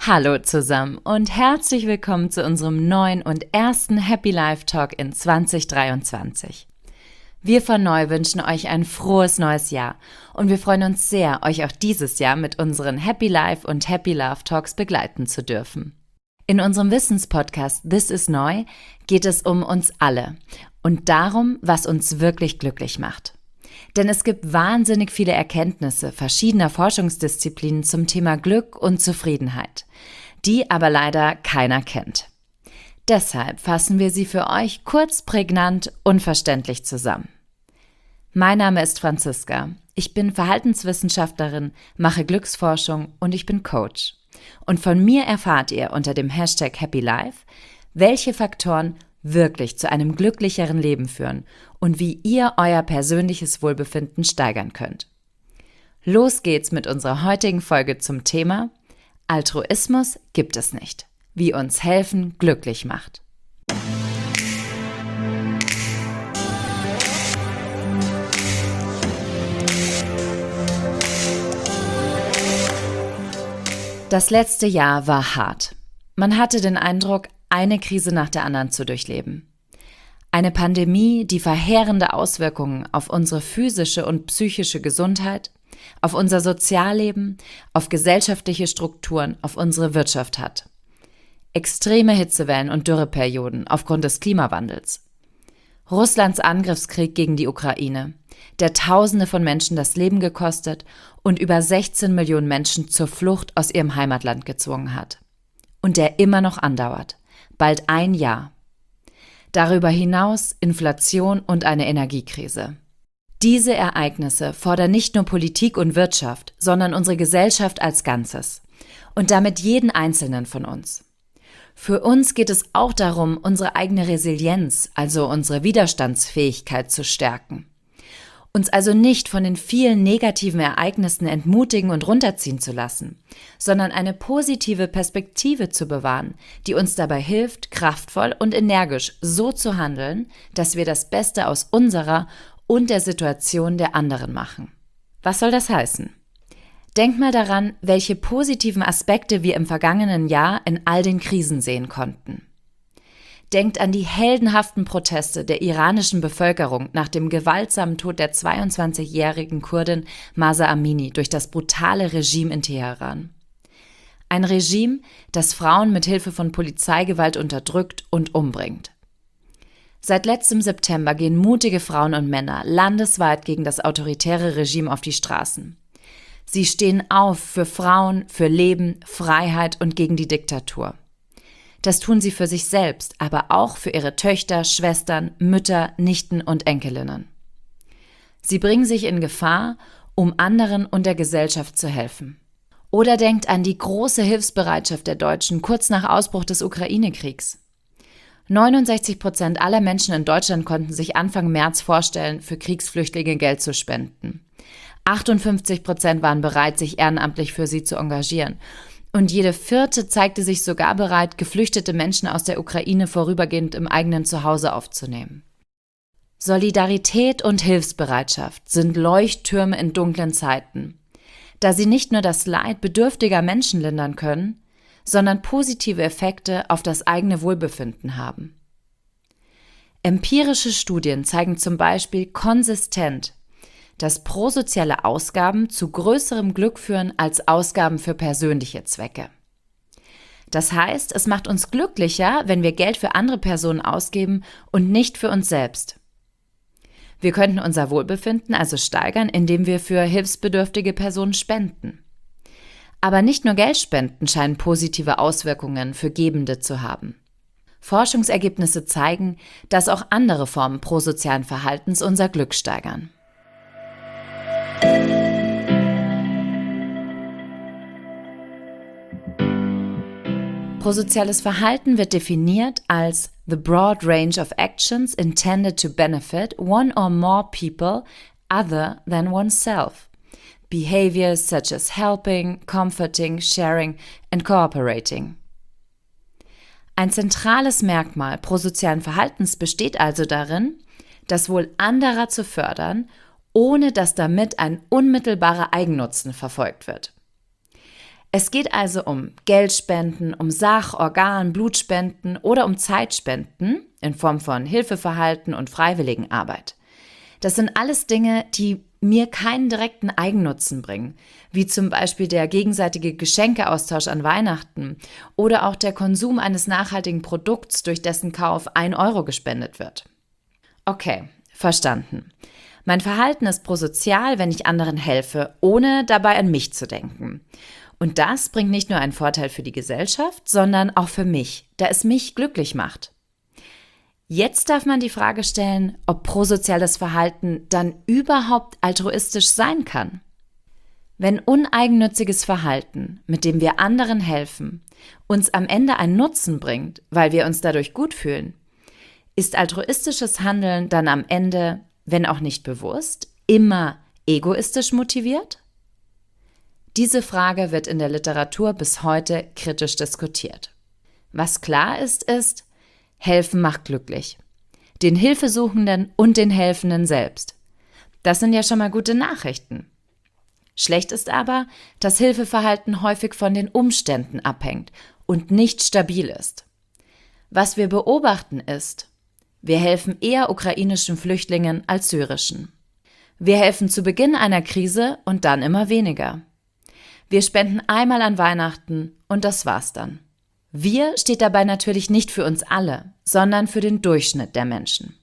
Hallo zusammen und herzlich willkommen zu unserem neuen und ersten Happy Life Talk in 2023. Wir von Neu wünschen euch ein frohes neues Jahr und wir freuen uns sehr, euch auch dieses Jahr mit unseren Happy Life und Happy Love Talks begleiten zu dürfen. In unserem Wissenspodcast This is Neu geht es um uns alle und darum, was uns wirklich glücklich macht. Denn es gibt wahnsinnig viele Erkenntnisse verschiedener Forschungsdisziplinen zum Thema Glück und Zufriedenheit, die aber leider keiner kennt. Deshalb fassen wir sie für euch kurz, prägnant und verständlich zusammen. Mein Name ist Franziska, ich bin Verhaltenswissenschaftlerin, mache Glücksforschung und ich bin Coach. Und von mir erfahrt ihr unter dem Hashtag Happy Life, welche Faktoren wirklich zu einem glücklicheren Leben führen und wie ihr euer persönliches Wohlbefinden steigern könnt. Los geht's mit unserer heutigen Folge zum Thema Altruismus gibt es nicht, wie uns helfen glücklich macht. Das letzte Jahr war hart. Man hatte den Eindruck, eine Krise nach der anderen zu durchleben. Eine Pandemie, die verheerende Auswirkungen auf unsere physische und psychische Gesundheit, auf unser Sozialleben, auf gesellschaftliche Strukturen, auf unsere Wirtschaft hat. Extreme Hitzewellen und Dürreperioden aufgrund des Klimawandels. Russlands Angriffskrieg gegen die Ukraine, der Tausende von Menschen das Leben gekostet und über 16 Millionen Menschen zur Flucht aus ihrem Heimatland gezwungen hat. Und der immer noch andauert. Bald ein Jahr. Darüber hinaus Inflation und eine Energiekrise. Diese Ereignisse fordern nicht nur Politik und Wirtschaft, sondern unsere Gesellschaft als Ganzes. Und damit jeden Einzelnen von uns. Für uns geht es auch darum, unsere eigene Resilienz, also unsere Widerstandsfähigkeit zu stärken. Uns also nicht von den vielen negativen Ereignissen entmutigen und runterziehen zu lassen, sondern eine positive Perspektive zu bewahren, die uns dabei hilft, kraftvoll und energisch so zu handeln, dass wir das Beste aus unserer und der Situation der anderen machen. Was soll das heißen? Denk mal daran, welche positiven Aspekte wir im vergangenen Jahr in all den Krisen sehen konnten. Denkt an die heldenhaften Proteste der iranischen Bevölkerung nach dem gewaltsamen Tod der 22-jährigen Kurdin Mahsa Amini durch das brutale Regime in Teheran. Ein Regime, das Frauen mit Hilfe von Polizeigewalt unterdrückt und umbringt. Seit letztem September gehen mutige Frauen und Männer landesweit gegen das autoritäre Regime auf die Straßen. Sie stehen auf für Frauen, für Leben, Freiheit und gegen die Diktatur. Das tun sie für sich selbst, aber auch für ihre Töchter, Schwestern, Mütter, Nichten und Enkelinnen. Sie bringen sich in Gefahr, um anderen und der Gesellschaft zu helfen. Oder denkt an die große Hilfsbereitschaft der Deutschen kurz nach Ausbruch des Ukraine-Kriegs. 69% aller Menschen in Deutschland konnten sich Anfang März vorstellen, für Kriegsflüchtlinge Geld zu spenden. 58% waren bereit, sich ehrenamtlich für sie zu engagieren. Und jede vierte zeigte sich sogar bereit, geflüchtete Menschen aus der Ukraine vorübergehend im eigenen Zuhause aufzunehmen. Solidarität und Hilfsbereitschaft sind Leuchttürme in dunklen Zeiten, da sie nicht nur das Leid bedürftiger Menschen lindern können, sondern positive Effekte auf das eigene Wohlbefinden haben. Empirische Studien zeigen zum Beispiel konsistent, dass prosoziale Ausgaben zu größerem Glück führen als Ausgaben für persönliche Zwecke. Das heißt, es macht uns glücklicher, wenn wir Geld für andere Personen ausgeben und nicht für uns selbst. Wir könnten unser Wohlbefinden also steigern, indem wir für hilfsbedürftige Personen spenden. Aber nicht nur Geldspenden scheinen positive Auswirkungen für Gebende zu haben. Forschungsergebnisse zeigen, dass auch andere Formen prosozialen Verhaltens unser Glück steigern. Prosoziales Verhalten wird definiert als the broad range of actions intended to benefit one or more people other than oneself. Behaviors such as helping, comforting, sharing and cooperating. Ein zentrales Merkmal prosozialen Verhaltens besteht also darin, das Wohl anderer zu fördern, ohne dass damit ein unmittelbarer Eigennutzen verfolgt wird. Es geht also um Geldspenden, um Sach-, Organ-, Blutspenden oder um Zeitspenden in Form von Hilfeverhalten und Freiwilligenarbeit. Das sind alles Dinge, die mir keinen direkten Eigennutzen bringen, wie zum Beispiel der gegenseitige Geschenkeaustausch an Weihnachten oder auch der Konsum eines nachhaltigen Produkts, durch dessen Kauf 1 Euro gespendet wird. Okay, verstanden. Mein Verhalten ist prosozial, wenn ich anderen helfe, ohne dabei an mich zu denken. Und das bringt nicht nur einen Vorteil für die Gesellschaft, sondern auch für mich, da es mich glücklich macht. Jetzt darf man die Frage stellen, ob prosoziales Verhalten dann überhaupt altruistisch sein kann. Wenn uneigennütziges Verhalten, mit dem wir anderen helfen, uns am Ende einen Nutzen bringt, weil wir uns dadurch gut fühlen, ist altruistisches Handeln dann am Ende, wenn auch nicht bewusst, immer egoistisch motiviert? Diese Frage wird in der Literatur bis heute kritisch diskutiert. Was klar ist, Helfen macht glücklich. Den Hilfesuchenden und den Helfenden selbst. Das sind ja schon mal gute Nachrichten. Schlecht ist aber, dass Hilfeverhalten häufig von den Umständen abhängt und nicht stabil ist. Was wir beobachten ist, wir helfen eher ukrainischen Flüchtlingen als syrischen. Wir helfen zu Beginn einer Krise und dann immer weniger. Wir spenden einmal an Weihnachten und das war's dann. Wir steht dabei natürlich nicht für uns alle, sondern für den Durchschnitt der Menschen.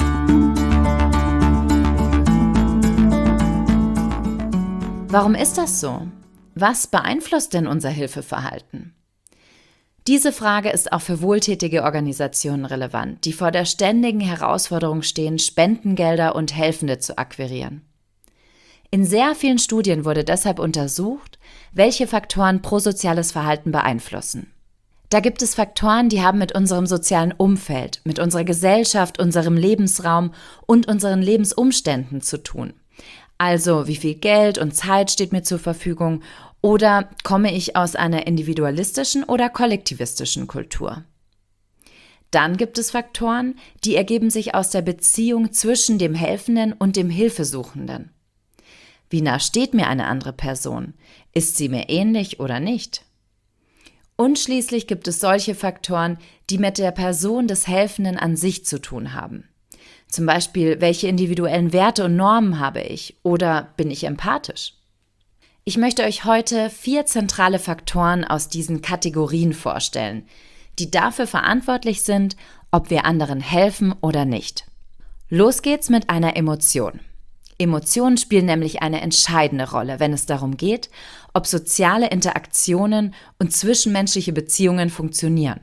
Warum ist das so? Was beeinflusst denn unser Hilfeverhalten? Diese Frage ist auch für wohltätige Organisationen relevant, die vor der ständigen Herausforderung stehen, Spendengelder und Helfende zu akquirieren. In sehr vielen Studien wurde deshalb untersucht, welche Faktoren prosoziales Verhalten beeinflussen. Da gibt es Faktoren, die haben mit unserem sozialen Umfeld, mit unserer Gesellschaft, unserem Lebensraum und unseren Lebensumständen zu tun. Also wie viel Geld und Zeit steht mir zur Verfügung oder komme ich aus einer individualistischen oder kollektivistischen Kultur? Dann gibt es Faktoren, die ergeben sich aus der Beziehung zwischen dem Helfenden und dem Hilfesuchenden. Wie nah steht mir eine andere Person? Ist sie mir ähnlich oder nicht? Und schließlich gibt es solche Faktoren, die mit der Person des Helfenden an sich zu tun haben. Zum Beispiel, welche individuellen Werte und Normen habe ich oder bin ich empathisch? Ich möchte euch heute 4 zentrale Faktoren aus diesen Kategorien vorstellen, die dafür verantwortlich sind, ob wir anderen helfen oder nicht. Los geht's mit einer Emotion. Emotionen spielen nämlich eine entscheidende Rolle, wenn es darum geht, ob soziale Interaktionen und zwischenmenschliche Beziehungen funktionieren.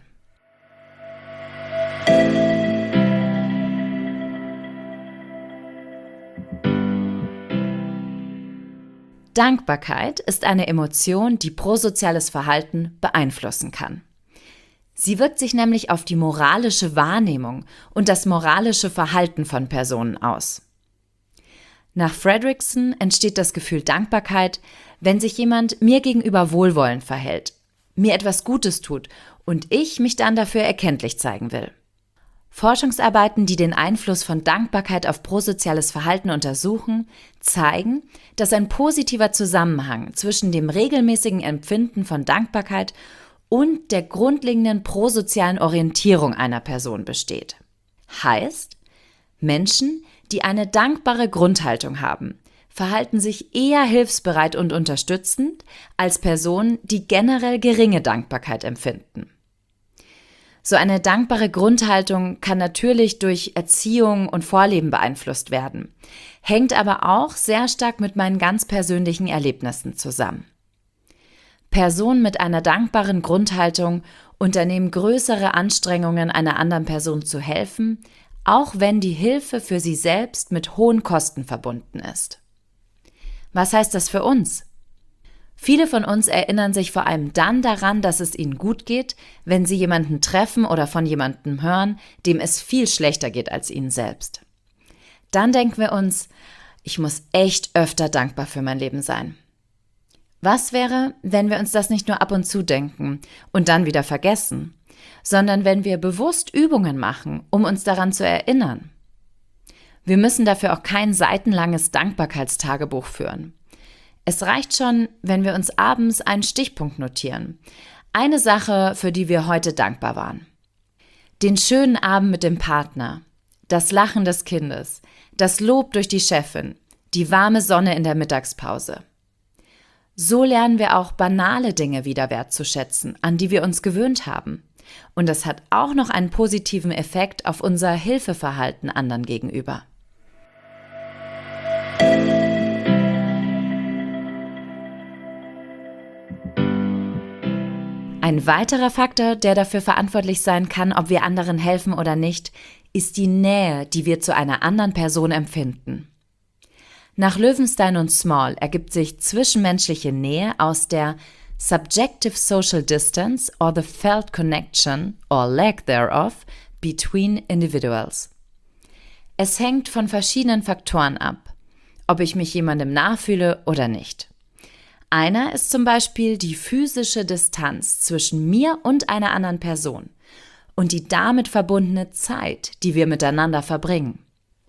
Dankbarkeit ist eine Emotion, die prosoziales Verhalten beeinflussen kann. Sie wirkt sich nämlich auf die moralische Wahrnehmung und das moralische Verhalten von Personen aus. Nach Fredrickson entsteht das Gefühl Dankbarkeit, wenn sich jemand mir gegenüber wohlwollend verhält, mir etwas Gutes tut und ich mich dann dafür erkenntlich zeigen will. Forschungsarbeiten, die den Einfluss von Dankbarkeit auf prosoziales Verhalten untersuchen, zeigen, dass ein positiver Zusammenhang zwischen dem regelmäßigen Empfinden von Dankbarkeit und der grundlegenden prosozialen Orientierung einer Person besteht. Heißt, Menschen, die eine dankbare Grundhaltung haben, verhalten sich eher hilfsbereit und unterstützend als Personen, die generell geringe Dankbarkeit empfinden. So eine dankbare Grundhaltung kann natürlich durch Erziehung und Vorleben beeinflusst werden, hängt aber auch sehr stark mit meinen ganz persönlichen Erlebnissen zusammen. Personen mit einer dankbaren Grundhaltung unternehmen größere Anstrengungen, einer anderen Person zu helfen, auch wenn die Hilfe für sie selbst mit hohen Kosten verbunden ist. Was heißt das für uns? Viele von uns erinnern sich vor allem dann daran, dass es ihnen gut geht, wenn sie jemanden treffen oder von jemandem hören, dem es viel schlechter geht als ihnen selbst. Dann denken wir uns, ich muss echt öfter dankbar für mein Leben sein. Was wäre, wenn wir uns das nicht nur ab und zu denken und dann wieder vergessen, sondern wenn wir bewusst Übungen machen, um uns daran zu erinnern? Wir müssen dafür auch kein seitenlanges Dankbarkeitstagebuch führen. Es reicht schon, wenn wir uns abends einen Stichpunkt notieren. Eine Sache, für die wir heute dankbar waren. Den schönen Abend mit dem Partner, das Lachen des Kindes, das Lob durch die Chefin, die warme Sonne in der Mittagspause. So lernen wir auch banale Dinge wieder wertzuschätzen, an die wir uns gewöhnt haben. Und das hat auch noch einen positiven Effekt auf unser Hilfeverhalten anderen gegenüber. Ein weiterer Faktor, der dafür verantwortlich sein kann, ob wir anderen helfen oder nicht, ist die Nähe, die wir zu einer anderen Person empfinden. Nach Löwenstein und Small ergibt sich zwischenmenschliche Nähe aus der Subjective Social Distance or the felt connection or lack thereof between individuals. Es hängt von verschiedenen Faktoren ab, ob ich mich jemandem nachfühle oder nicht. Einer ist zum Beispiel die physische Distanz zwischen mir und einer anderen Person und die damit verbundene Zeit, die wir miteinander verbringen.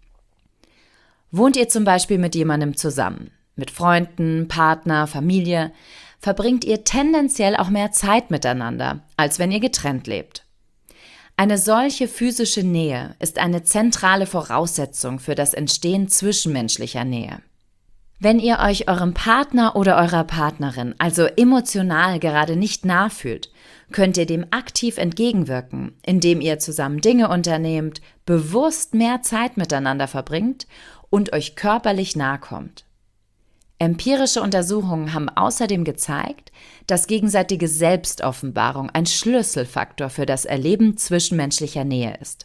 Wohnt ihr zum Beispiel mit jemandem zusammen, mit Freunden, Partner, Familie, verbringt ihr tendenziell auch mehr Zeit miteinander, als wenn ihr getrennt lebt. Eine solche physische Nähe ist eine zentrale Voraussetzung für das Entstehen zwischenmenschlicher Nähe. Wenn ihr euch eurem Partner oder eurer Partnerin also emotional gerade nicht nachfühlt, könnt ihr dem aktiv entgegenwirken, indem ihr zusammen Dinge unternehmt, bewusst mehr Zeit miteinander verbringt und euch körperlich nahe kommt. Empirische Untersuchungen haben außerdem gezeigt, dass gegenseitige Selbstoffenbarung ein Schlüsselfaktor für das Erleben zwischenmenschlicher Nähe ist.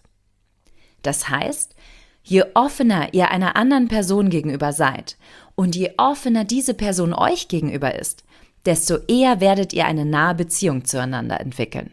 Das heißt, je offener ihr einer anderen Person gegenüber seid und je offener diese Person euch gegenüber ist, desto eher werdet ihr eine nahe Beziehung zueinander entwickeln.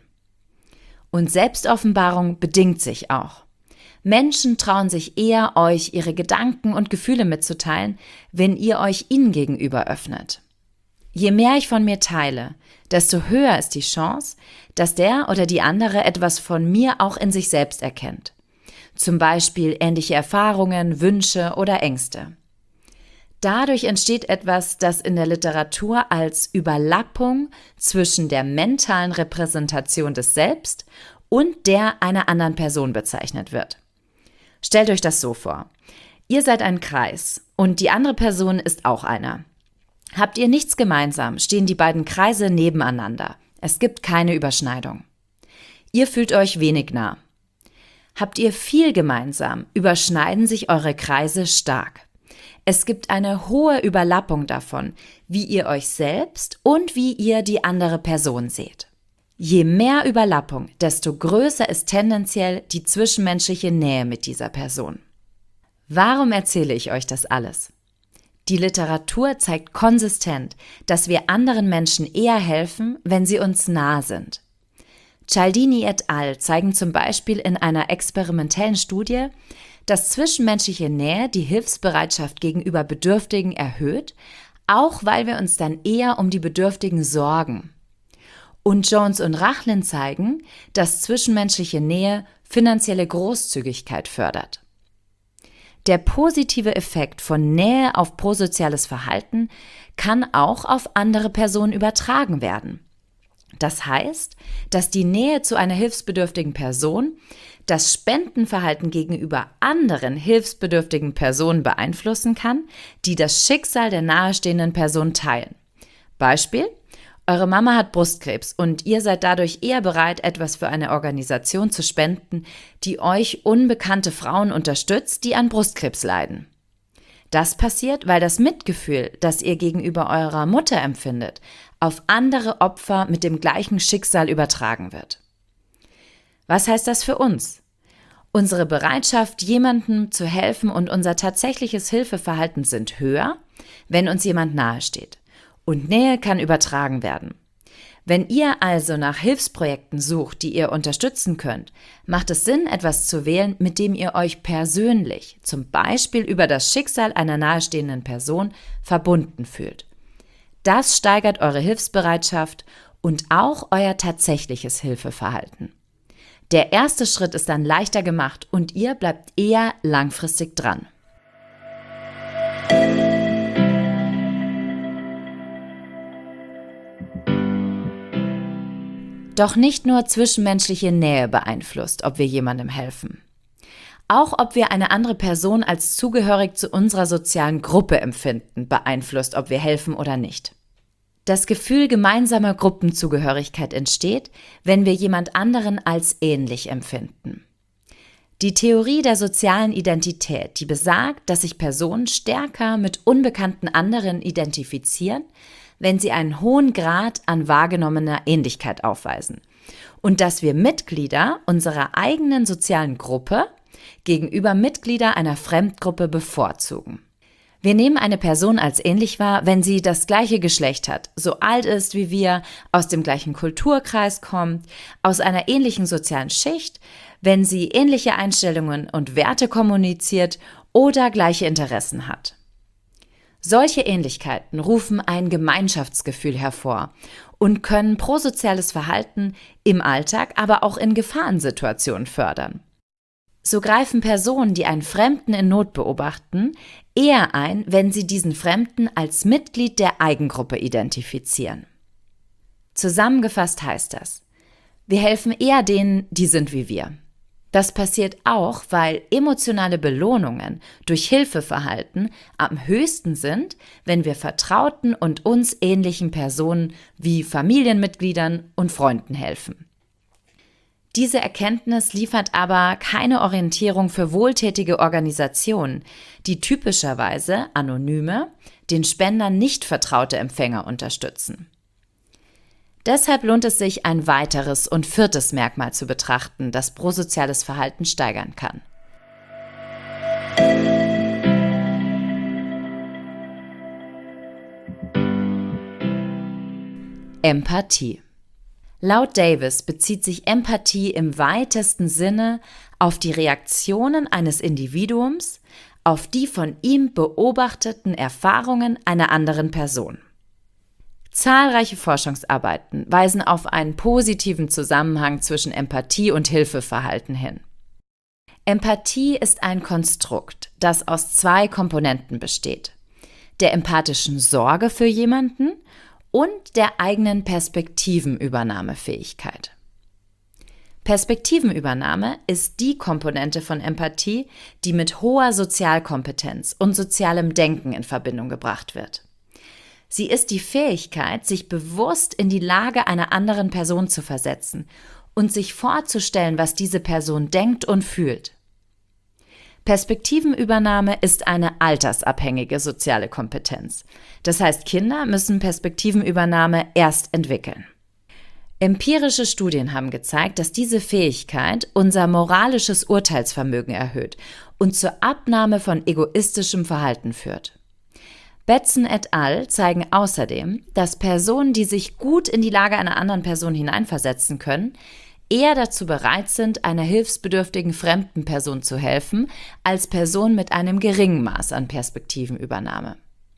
Und Selbstoffenbarung bedingt sich auch. Menschen trauen sich eher, euch ihre Gedanken und Gefühle mitzuteilen, wenn ihr euch ihnen gegenüber öffnet. Je mehr ich von mir teile, desto höher ist die Chance, dass der oder die andere etwas von mir auch in sich selbst erkennt. Zum Beispiel ähnliche Erfahrungen, Wünsche oder Ängste. Dadurch entsteht etwas, das in der Literatur als Überlappung zwischen der mentalen Repräsentation des Selbst und der einer anderen Person bezeichnet wird. Stellt euch das so vor. Ihr seid ein Kreis und die andere Person ist auch einer. Habt ihr nichts gemeinsam, stehen die beiden Kreise nebeneinander. Es gibt keine Überschneidung. Ihr fühlt euch wenig nah. Habt ihr viel gemeinsam, überschneiden sich eure Kreise stark. Es gibt eine hohe Überlappung davon, wie ihr euch selbst und wie ihr die andere Person seht. Je mehr Überlappung, desto größer ist tendenziell die zwischenmenschliche Nähe mit dieser Person. Warum erzähle ich euch das alles? Die Literatur zeigt konsistent, dass wir anderen Menschen eher helfen, wenn sie uns nah sind. Cialdini et al. Zeigen zum Beispiel in einer experimentellen Studie, dass zwischenmenschliche Nähe die Hilfsbereitschaft gegenüber Bedürftigen erhöht, auch weil wir uns dann eher um die Bedürftigen sorgen. Und Jones und Rachlin zeigen, dass zwischenmenschliche Nähe finanzielle Großzügigkeit fördert. Der positive Effekt von Nähe auf prosoziales Verhalten kann auch auf andere Personen übertragen werden. Das heißt, dass die Nähe zu einer hilfsbedürftigen Person das Spendenverhalten gegenüber anderen hilfsbedürftigen Personen beeinflussen kann, die das Schicksal der nahestehenden Person teilen. Beispiel: Eure Mama hat Brustkrebs und ihr seid dadurch eher bereit, etwas für eine Organisation zu spenden, die euch unbekannte Frauen unterstützt, die an Brustkrebs leiden. Das passiert, weil das Mitgefühl, das ihr gegenüber eurer Mutter empfindet, auf andere Opfer mit dem gleichen Schicksal übertragen wird. Was heißt das für uns? Unsere Bereitschaft, jemandem zu helfen und unser tatsächliches Hilfeverhalten sind höher, wenn uns jemand nahesteht. Und Nähe kann übertragen werden. Wenn ihr also nach Hilfsprojekten sucht, die ihr unterstützen könnt, macht es Sinn, etwas zu wählen, mit dem ihr euch persönlich, zum Beispiel über das Schicksal einer nahestehenden Person, verbunden fühlt. Das steigert eure Hilfsbereitschaft und auch euer tatsächliches Hilfeverhalten. Der erste Schritt ist dann leichter gemacht und ihr bleibt eher langfristig dran. Doch nicht nur zwischenmenschliche Nähe beeinflusst, ob wir jemandem helfen. Auch ob wir eine andere Person als zugehörig zu unserer sozialen Gruppe empfinden, beeinflusst, ob wir helfen oder nicht. Das Gefühl gemeinsamer Gruppenzugehörigkeit entsteht, wenn wir jemand anderen als ähnlich empfinden. Die Theorie der sozialen Identität, die besagt, dass sich Personen stärker mit unbekannten anderen identifizieren, wenn sie einen hohen Grad an wahrgenommener Ähnlichkeit aufweisen und dass wir Mitglieder unserer eigenen sozialen Gruppe gegenüber Mitglieder einer Fremdgruppe bevorzugen. Wir nehmen eine Person als ähnlich wahr, wenn sie das gleiche Geschlecht hat, so alt ist wie wir, aus dem gleichen Kulturkreis kommt, aus einer ähnlichen sozialen Schicht, wenn sie ähnliche Einstellungen und Werte kommuniziert oder gleiche Interessen hat. Solche Ähnlichkeiten rufen ein Gemeinschaftsgefühl hervor und können prosoziales Verhalten im Alltag, aber auch in Gefahrensituationen fördern. So greifen Personen, die einen Fremden in Not beobachten, eher ein, wenn sie diesen Fremden als Mitglied der Eigengruppe identifizieren. Zusammengefasst heißt das: Wir helfen eher denen, die sind wie wir. Das passiert auch, weil emotionale Belohnungen durch Hilfeverhalten am höchsten sind, wenn wir vertrauten und uns ähnlichen Personen wie Familienmitgliedern und Freunden helfen. Diese Erkenntnis liefert aber keine Orientierung für wohltätige Organisationen, die typischerweise anonyme, den Spendern nicht vertraute Empfänger unterstützen. Deshalb lohnt es sich, ein weiteres und viertes Merkmal zu betrachten, das prosoziales Verhalten steigern kann. Empathie. Laut Davis bezieht sich Empathie im weitesten Sinne auf die Reaktionen eines Individuums auf die von ihm beobachteten Erfahrungen einer anderen Person. Zahlreiche Forschungsarbeiten weisen auf einen positiven Zusammenhang zwischen Empathie und Hilfeverhalten hin. Empathie ist ein Konstrukt, das aus zwei Komponenten besteht: der empathischen Sorge für jemanden und der eigenen Perspektivenübernahmefähigkeit. Perspektivenübernahme ist die Komponente von Empathie, die mit hoher Sozialkompetenz und sozialem Denken in Verbindung gebracht wird. Sie ist die Fähigkeit, sich bewusst in die Lage einer anderen Person zu versetzen und sich vorzustellen, was diese Person denkt und fühlt. Perspektivenübernahme ist eine altersabhängige soziale Kompetenz. Das heißt, Kinder müssen Perspektivenübernahme erst entwickeln. Empirische Studien haben gezeigt, dass diese Fähigkeit unser moralisches Urteilsvermögen erhöht und zur Abnahme von egoistischem Verhalten führt. Betzen et al. Zeigen außerdem, dass Personen, die sich gut in die Lage einer anderen Person hineinversetzen können, eher dazu bereit sind, einer hilfsbedürftigen fremden Person zu helfen, als Personen mit einem geringen Maß an Perspektivenübernahme.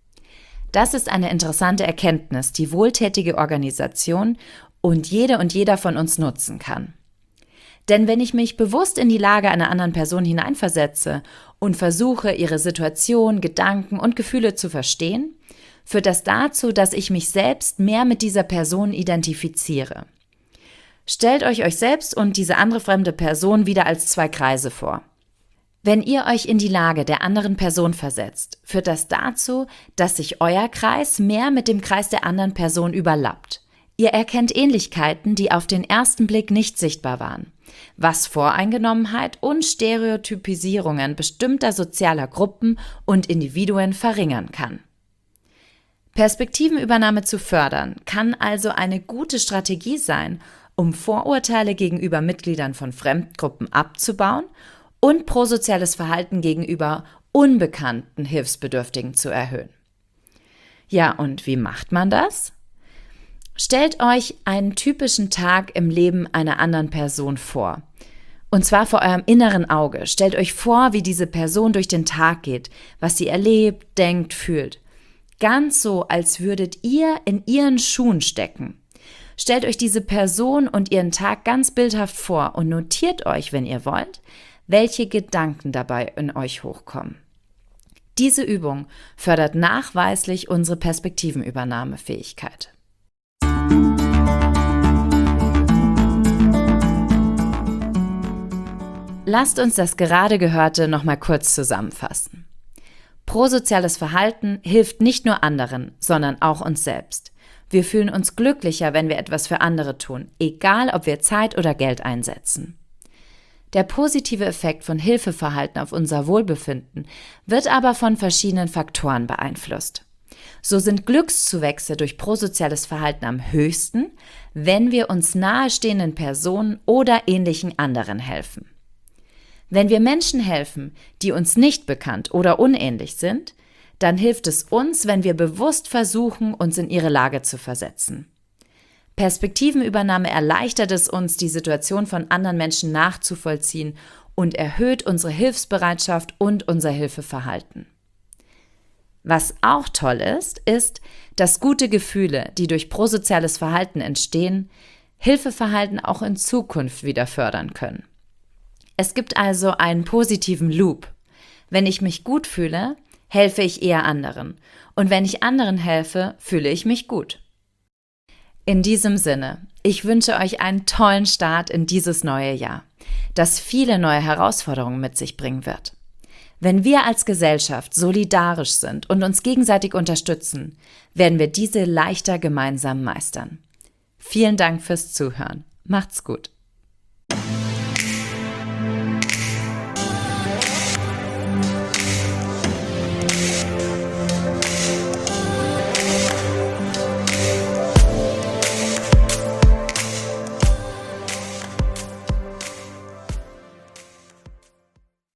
Das ist eine interessante Erkenntnis, die wohltätige Organisation und jeder von uns nutzen kann. Denn wenn ich mich bewusst in die Lage einer anderen Person hineinversetze und versuche, ihre Situation, Gedanken und Gefühle zu verstehen, führt das dazu, dass ich mich selbst mehr mit dieser Person identifiziere. Stellt euch selbst und diese andere fremde Person wieder als zwei Kreise vor. Wenn ihr euch in die Lage der anderen Person versetzt, führt das dazu, dass sich euer Kreis mehr mit dem Kreis der anderen Person überlappt. Ihr erkennt Ähnlichkeiten, die auf den ersten Blick nicht sichtbar waren, was Voreingenommenheit und Stereotypisierungen bestimmter sozialer Gruppen und Individuen verringern kann. Perspektivenübernahme zu fördern kann also eine gute Strategie sein, um Vorurteile gegenüber Mitgliedern von Fremdgruppen abzubauen und prosoziales Verhalten gegenüber unbekannten Hilfsbedürftigen zu erhöhen. Ja, und wie macht man das? Stellt euch einen typischen Tag im Leben einer anderen Person vor. Und zwar vor eurem inneren Auge. Stellt euch vor, wie diese Person durch den Tag geht, was sie erlebt, denkt, fühlt. Ganz so, als würdet ihr in ihren Schuhen stecken. Stellt euch diese Person und ihren Tag ganz bildhaft vor und notiert euch, wenn ihr wollt, welche Gedanken dabei in euch hochkommen. Diese Übung fördert nachweislich unsere Perspektivenübernahmefähigkeit. Lasst uns das gerade Gehörte nochmal kurz zusammenfassen. Prosoziales Verhalten hilft nicht nur anderen, sondern auch uns selbst. Wir fühlen uns glücklicher, wenn wir etwas für andere tun, egal ob wir Zeit oder Geld einsetzen. Der positive Effekt von Hilfeverhalten auf unser Wohlbefinden wird aber von verschiedenen Faktoren beeinflusst. So sind Glückszuwächse durch prosoziales Verhalten am höchsten, wenn wir uns nahestehenden Personen oder ähnlichen anderen helfen. Wenn wir Menschen helfen, die uns nicht bekannt oder unähnlich sind, dann hilft es uns, wenn wir bewusst versuchen, uns in ihre Lage zu versetzen. Perspektivenübernahme erleichtert es uns, die Situation von anderen Menschen nachzuvollziehen und erhöht unsere Hilfsbereitschaft und unser Hilfeverhalten. Was auch toll ist, dass gute Gefühle, die durch prosoziales Verhalten entstehen, Hilfeverhalten auch in Zukunft wieder fördern können. Es gibt also einen positiven Loop. Wenn ich mich gut fühle, helfe ich eher anderen. Und wenn ich anderen helfe, fühle ich mich gut. In diesem Sinne, ich wünsche euch einen tollen Start in dieses neue Jahr, das viele neue Herausforderungen mit sich bringen wird. Wenn wir als Gesellschaft solidarisch sind und uns gegenseitig unterstützen, werden wir diese leichter gemeinsam meistern. Vielen Dank fürs Zuhören. Macht's gut.